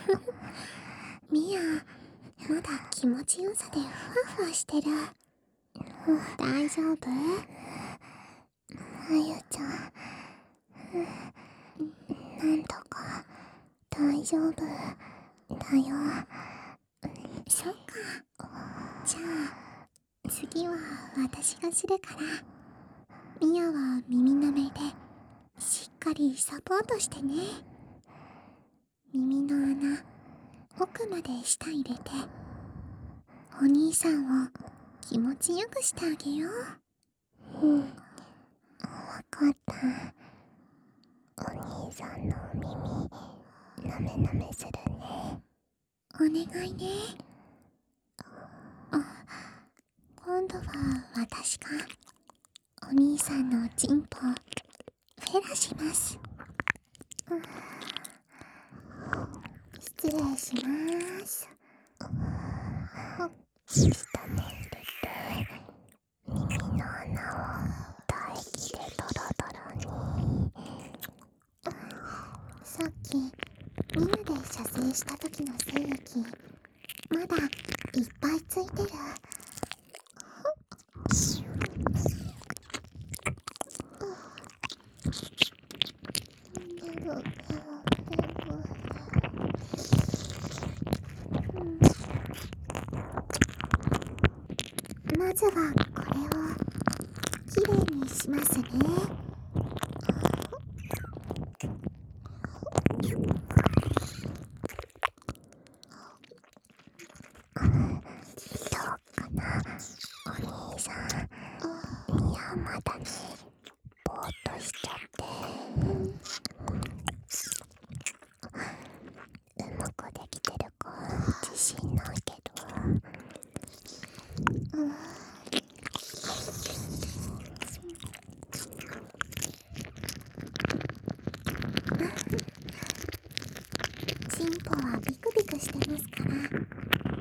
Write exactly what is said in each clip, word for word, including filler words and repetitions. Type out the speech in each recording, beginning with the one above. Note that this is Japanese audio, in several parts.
ミヤ、まだ気持ちよさでふわふわしてる。大丈夫？あゆちゃん、なんとか大丈夫だよ。そっか。じゃあ次は私がするから、ミヤは耳なめでしっかりサポートしてね。耳の穴奥まで舌入れて、お兄さんを気持ちよくしてあげよう。うん、わかった。お兄さんの耳なめなめするね。お願いね。あ、今度は私がお兄さんのチンポフェラします。うん、失礼します。舌に入れて耳の穴を唾液でドロドロに。さっきみんなで射精した時の精液まだいっぱいついてる。まずはこれをきれいにしますね。どうかな、お兄さん。いや、まだね、ぼーっとしちゃって、うまくできてるか自信ないけど、うん、チンポはビクビクしてますから、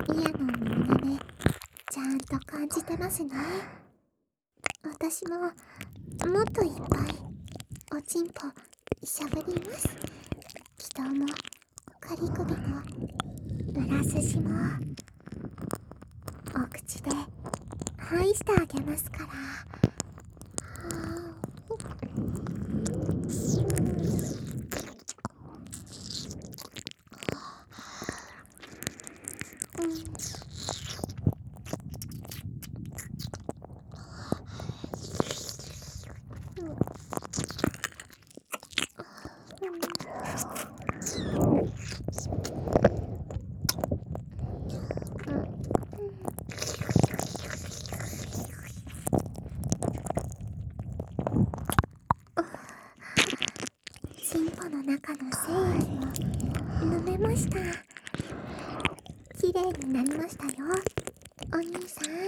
ミヤの耳なめちゃんと感じてますね。私ももっといっぱいおちんぽしゃぶります。気道もカリ首も裏筋もお口で愛してあげますから。チンポの中の精液を飲めました。きれいになりましたよ、お兄さん。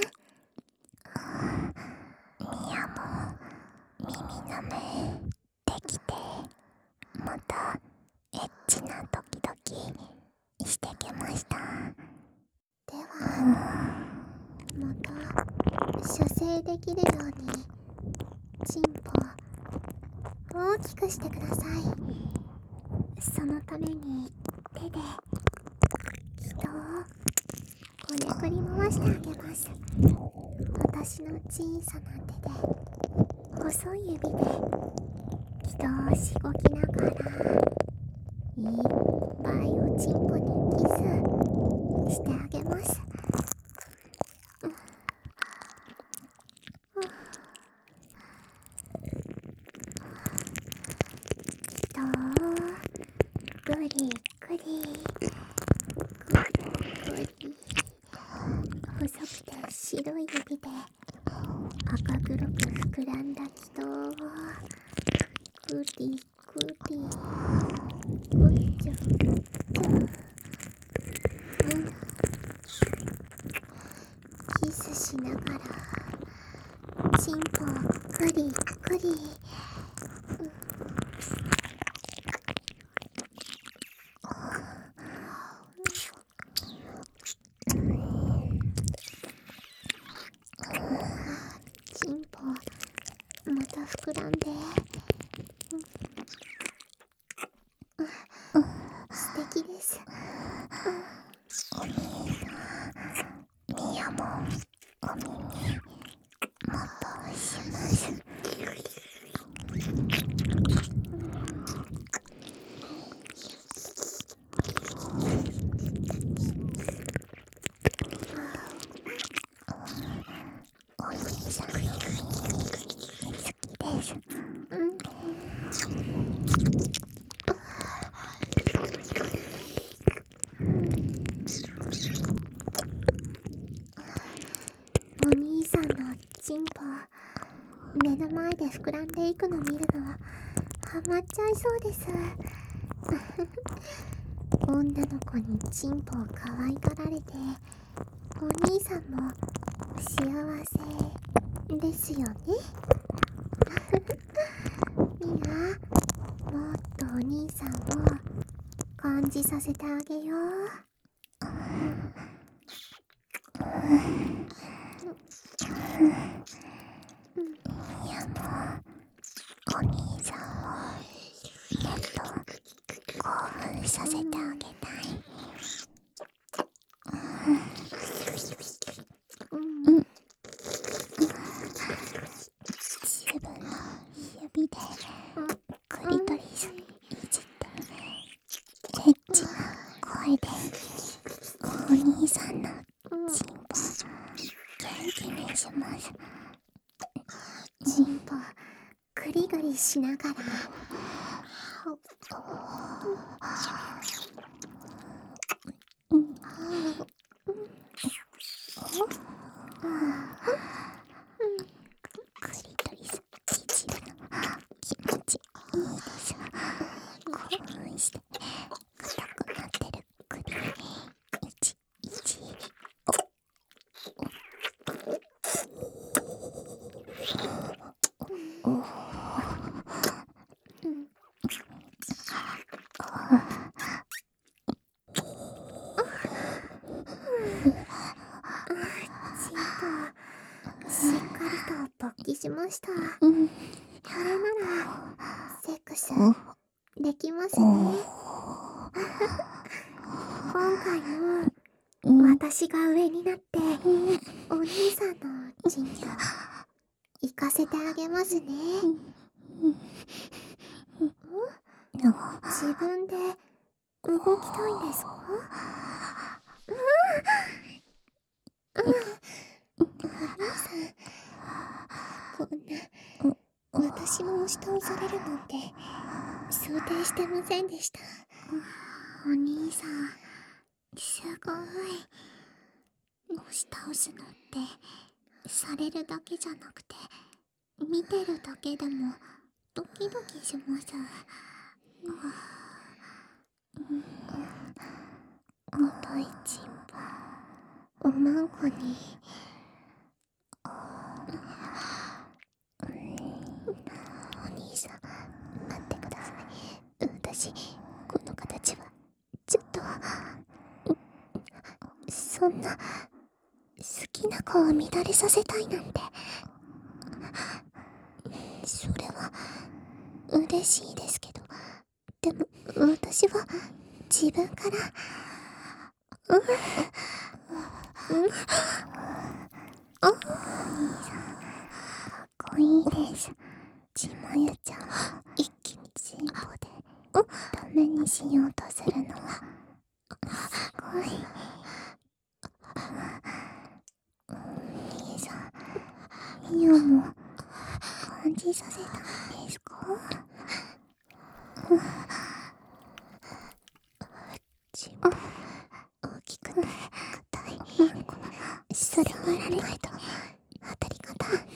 ミヤも耳なめできて、またエッチなドキドキしてきました。では、また射精できるようにチンポ大きくしてください。そのために手で気道をこねくり回してあげます。私の小さな手で細い指で気道をしごきながら、いっぱいおちんぽにキスしてあげます。気道をグリグリグリ、細くて白い指で赤黒く膨らんだ気道をグリグリ、グリちゃん、キスしながらチンポグリグリ、チンポまた膨らんで、素敵です。 目の前で膨らんでいくの見るのはハマっちゃいそうです。女の子にチンポを可愛がられて、お兄さんも幸せですよね。ミア、もっとお兄さんを感じさせてあげよう。ミアもお兄さんをもっと興奮させてあげたい。うん、自分の指でクリトリスいじってエッチな声でお兄さんのチンポ元気にします。チンポグリグリしながらクリトリスいじるの気持ちいいです。興奮して硬くなってる首にいちいちおおしっかりと勃起しました。これならセックスできますね。今回も私が上になってお兄さんのチンポ行かせてあげますね。自分で動きたいんですか？お兄さん、こんな私も押し倒されるなんて想定してませんでした。お兄さん、すごい。押し倒すのってされるだけじゃなくて見てるだけでもドキドキします。重いチンポおまんこにお兄さん、待ってください。私、この形はちょっとそんな好きな子を乱れさせたいなんて、それは嬉しいですけど、でも私は自分からうんうんあ、お兄さんかっこいいです。ちまゆちゃんを一気にチンポでダメにしようとするのはすごい。お兄さん、ミオも感じさせたんですか？チンポ大きくて硬いマンコ、それはやられないと当たり方違って、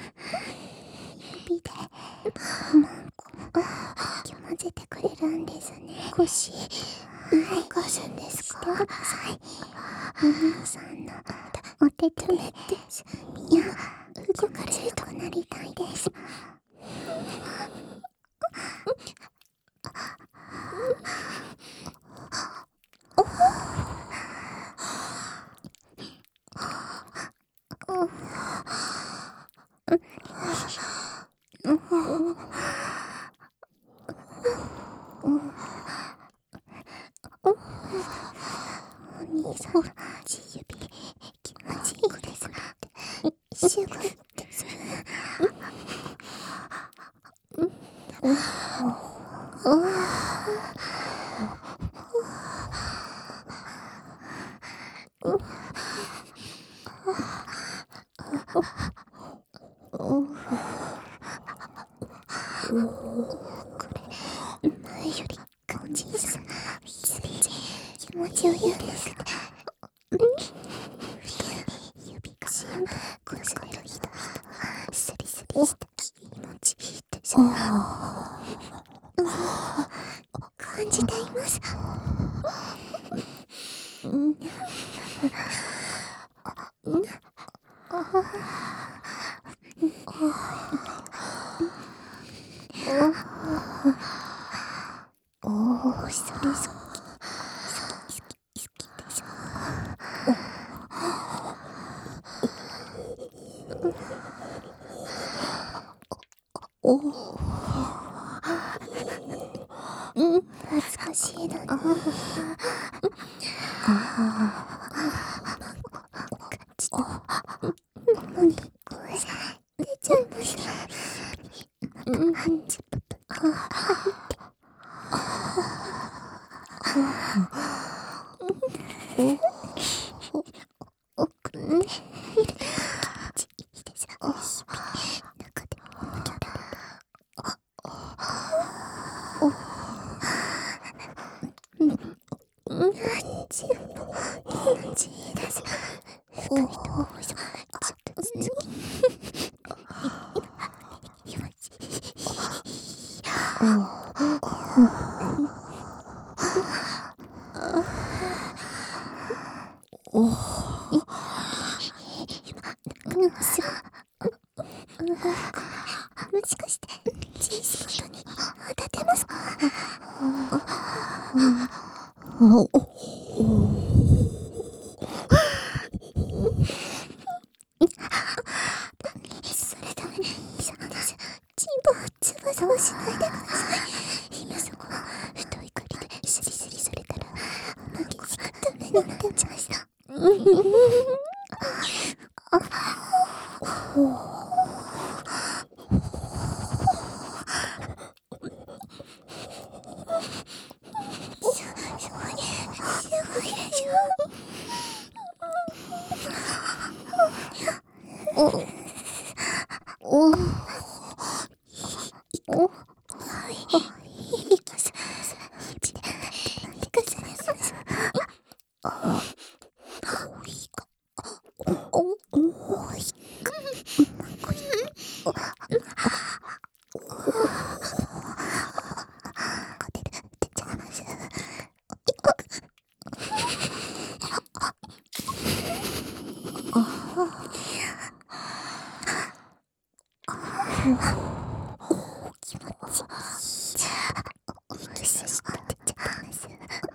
指でマンコをかき混ぜてくれるんですね。少し動かすんですか？してください。お兄さんのお手手でミア動かれるとなりたいです。お兄さん、ち指気持ちいいですね。シュッです。これ前よりおじいさん指気持ちよいです。指がこすれる人感じています。うん、うん、おお、それそっき、好き好き好きでしょ。おお、うん、恥ずかしいのに。ああ、感じた。なのに、出ちゃいました。うん、あお、奥ね。いいですよ。中で。お、うん、うん、ち、ちです。おお、ちょっとずつ。おお、おお、もしかして G スポットに当たってますか？おお、それダメ、そうです。チンポをつばざわしないでください。今そこ太い栗でスリスリされたら激しくダメになっちゃいました。おおおお、はい、いきます。いちでなんでかされます。あ、おいか、おお、おいか、こい、お、こてる、てっちゃいます。ああ。お気持ちいい。息さして出ちゃってます。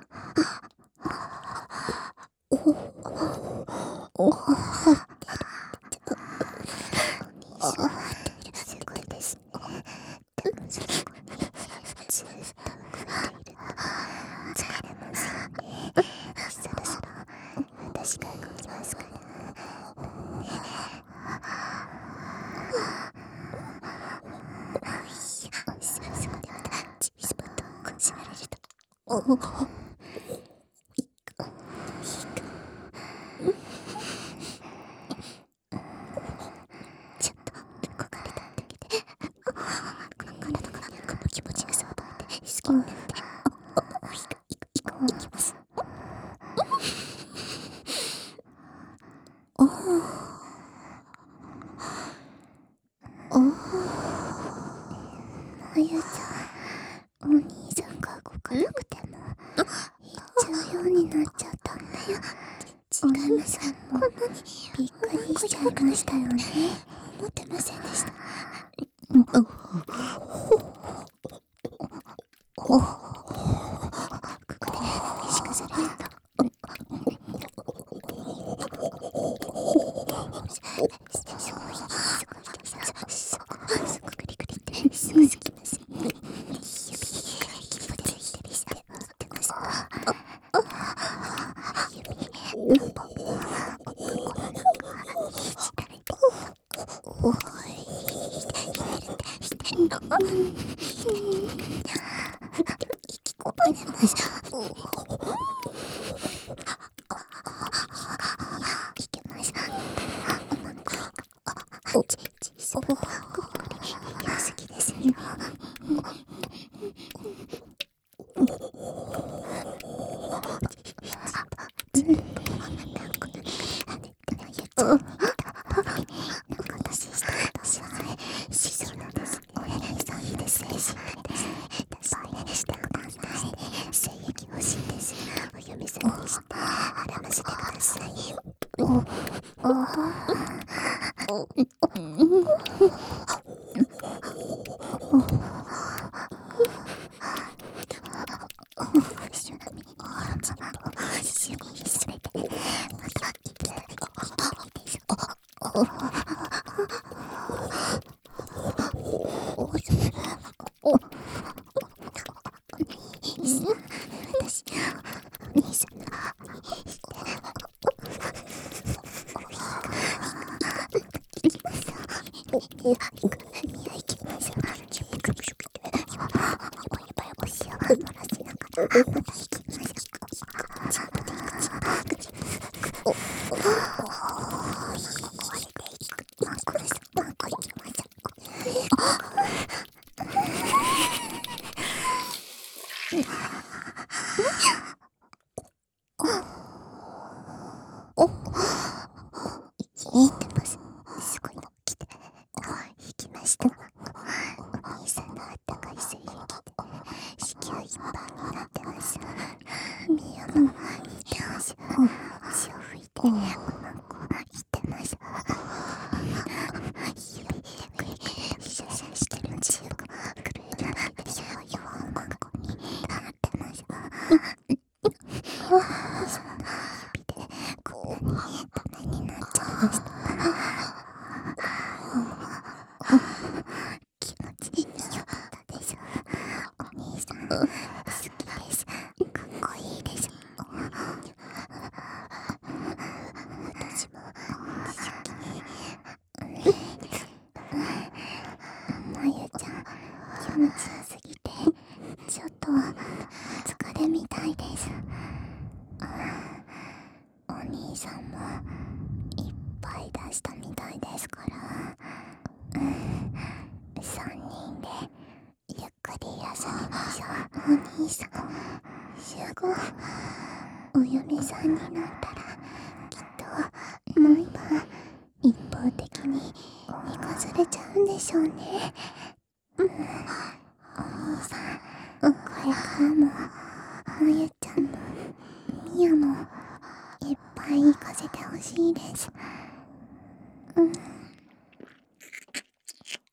おおおお、入ってる。お兄さん入ってる。すごいですね。でもそこにずっと触れていると疲れますよね。そろそろ私が動きますから。そこでまた G スポットをこじられると、おお、いいか、いいか、ちょっと動かれただけで体がこの気持ちがさばいて好きになって、おお、いくいくいくいきます。おおおお、まゆちゃん、お兄さんが動かなくても行っちゃうようになっちゃったんだよ。お兄さんもびっくりしちゃいましたよね。思ってませんでした。おお、ここで意識されると、すごい、すごい、すごい、すごくリクリってすぐすきます。指、一歩で左して持ってます。指、うんぽ、おい、左、左、左、 いいってます。すごいの来て。行きました。お兄さんのあったかい水液で子宮いっぱいになってます。ミヤも言ってます。血を拭いておまんこ言ってます。指でくりくりシャシャしてる血が震えるだけで弱いおまんこになってます。そんな指でこんなにダメになっちゃいました。気持ちいいよったでしょ。お兄さん好きです。かっこいいです。私も好き。まゆちゃん気持ちよすぎてちょっと疲れみたいです。お兄さんもいっぱい出したみたいですから、さんにんでゆっくり休みましょう。お兄さん集合お嫁さんになったらきっと毎晩一方的に行かされちゃうんでしょうね。お兄さんこれからもまゆちゃんもみやもいっぱい行かせてほしいです。うん